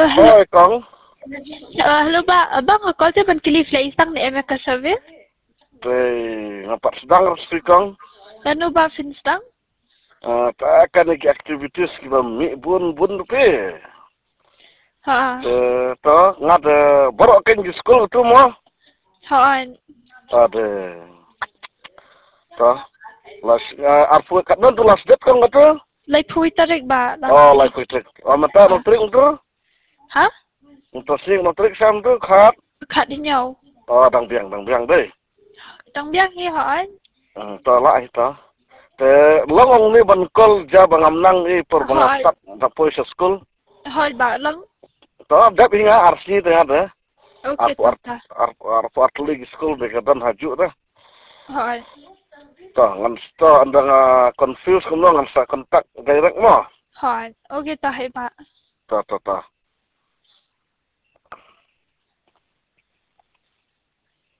Hello. Oi, Kong. Hello ba? Bang ako sa pankili flight tang na MK service. Ngapak sedang harus Kong. Ano ba finstang? Tak akan lagi aktivitas kita bun pe. Ha. To ngad baru kan di sekolah tu mo. Haan. Ada. To las arfu kat non tu las det kan ngatu. Like pui tarik ba? Oh, lai kuitek. Mata no trik tu. Ha? Untuk sing no trik sam tu khat. Khat đi nhau. Oh, dang biang deh. Tang biang hi haan. To lai to. Longong ni ban kol ja bangam nang per bangasap da poi sa school. Hol ba lang? To dap hinga arsi tengah ada. Okay ta. Arfu atli school mereka dan haju dah. Haan. To ngan sto andang confuse kuno ngan sa kontak direct mo. Haan. Okay ta hai ba. To.